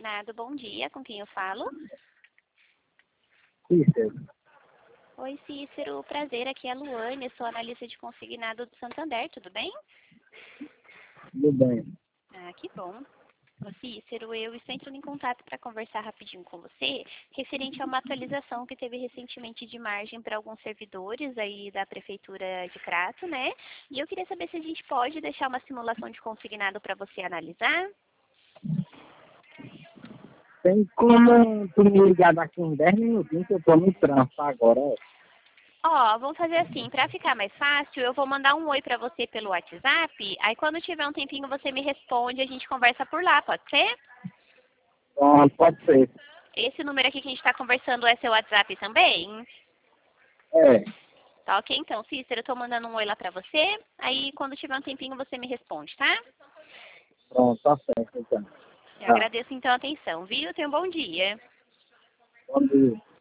consignado. Bom dia, com quem eu falo? Cícero. Oi, Cícero, prazer, aqui é a Luane, sou analista de consignado do Santander, tudo bem? Tudo bem. Ah, que bom. Ô, Cícero, eu estou entrando em contato para conversar rapidinho com você, referente a uma atualização que teve recentemente de margem para alguns servidores aí da Prefeitura de Crato, né? E eu queria saber se a gente pode deixar uma simulação de consignado para você analisar. Tem como tu me ligar daqui uns 10 minutinhos que eu tô no trânsito agora. Ó, vamos fazer assim, para ficar mais fácil, eu vou mandar um oi para você pelo WhatsApp, aí quando tiver um tempinho você me responde, a gente conversa por lá, pode ser? Pronto, pode ser. Esse número aqui que a gente está conversando é seu WhatsApp também? É, Tá ok, então, Cícero, eu tô mandando um oi lá pra você, aí quando tiver um tempinho você me responde, tá? pronto, tá certo então. Eu Tá, agradeço então a atenção, viu? Tenha um bom dia. bom dia.